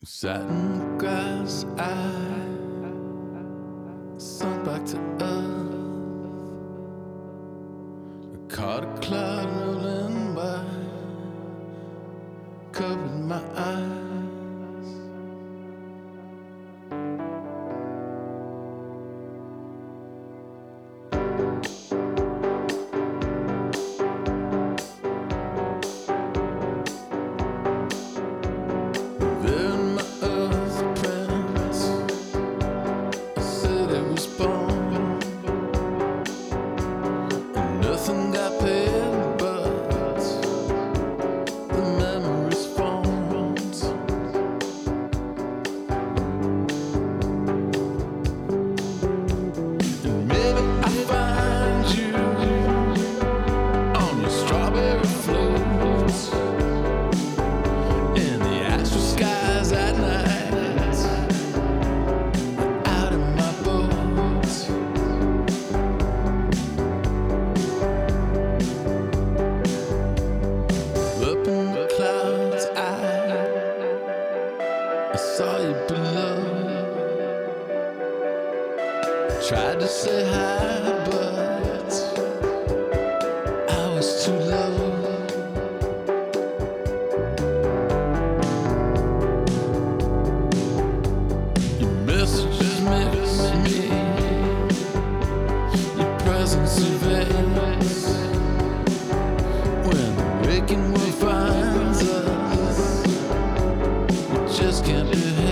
Sat in the grass, I sunk back to earth. I caught a cloud rolling by, covered my eyes. Then my earth prince, I said it was born, and nothing got paid but the memories formed. And maybe I find you on your strawberry floats in the astral skies at night, out in my boat. Up in the clouds, I saw you below. Tried to say hi, but I was too low. Your messages miss me, your presence evades. When the waking world finds us, we just can't behave.